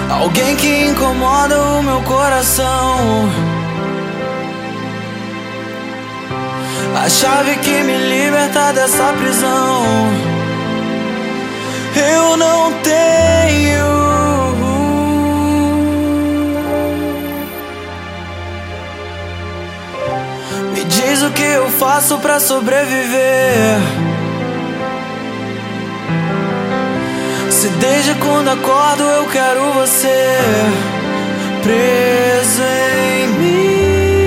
alguém que incomoda o meu coração. A chave que me liberta dessa prisão eu não tenho. Me diz o que eu faço pra sobreviver, se desde quando acordo eu quero você preso em mim.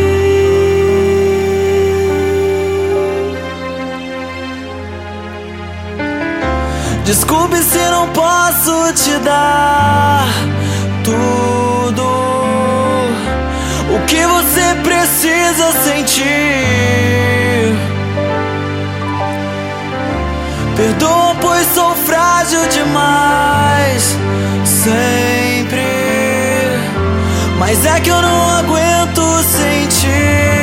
Desculpe se não posso te dar tudo o que você precisa sentir. Perdoa, pois sou frágil demais sempre, mas é que eu não aguento sentir.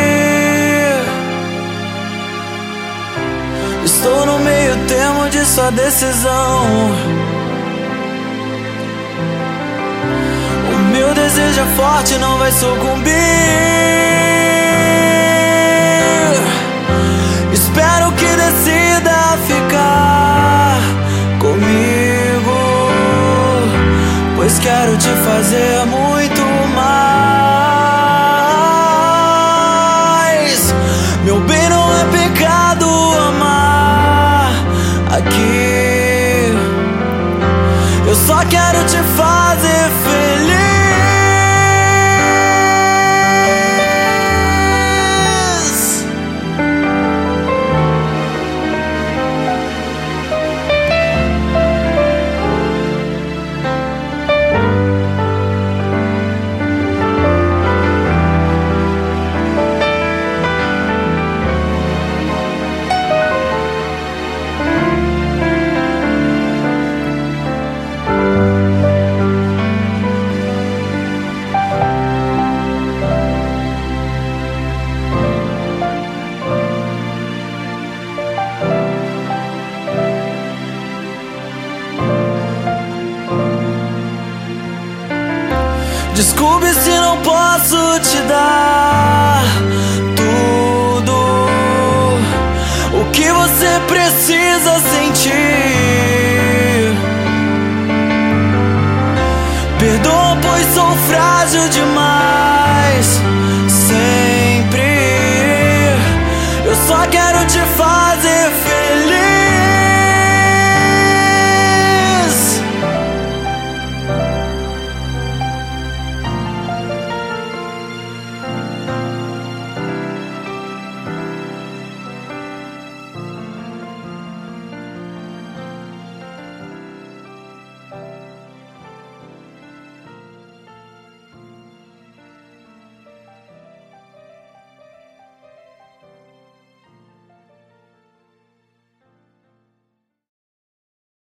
Estou no meio termo de sua decisão. O meu desejo é forte, não vai sucumbir. Espero que decida ficar comigo, pois quero te fazer muito mais. Meu bem, não é pecado amar aqui. Eu só quero te fazer feliz. Desculpe se não posso te dar tudo o que você precisa sentir. Perdoa, pois sou frágil demais